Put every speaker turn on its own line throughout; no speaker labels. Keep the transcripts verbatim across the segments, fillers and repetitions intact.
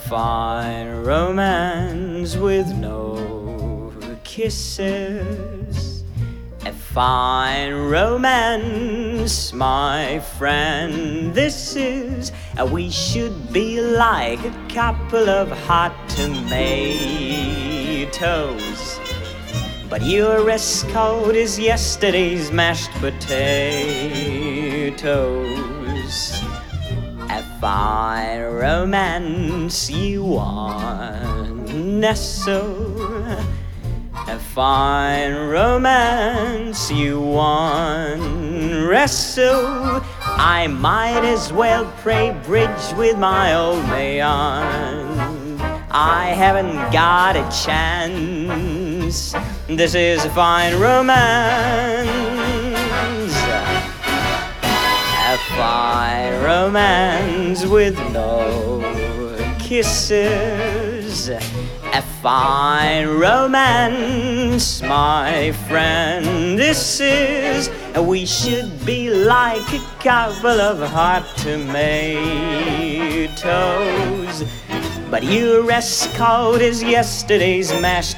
fine romance with no kisses. A fine romance, my friend, this is. We should be like a couple of hot tomatoes, but your dress code is yesterday's mashed potatoes. A fine romance you want, nestle. A fine romance you want, wrestle. I might as well play bridge with my old man. I haven't got a chance. This is a fine romance. A fine romance with no kisses. A fine romance, my friend, this is. We should be like a couple of hot tomatoes, but your dress code is yesterday's mashed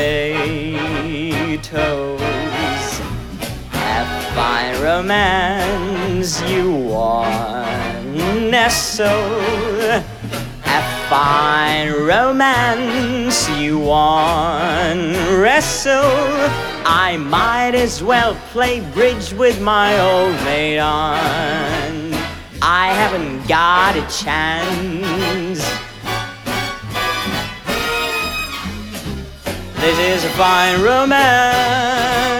potatoes. A fine romance you want, nestle. A fine romance you want, wrestle. I might as well play bridge with my old man. I haven't got a chance. This is a fine romance.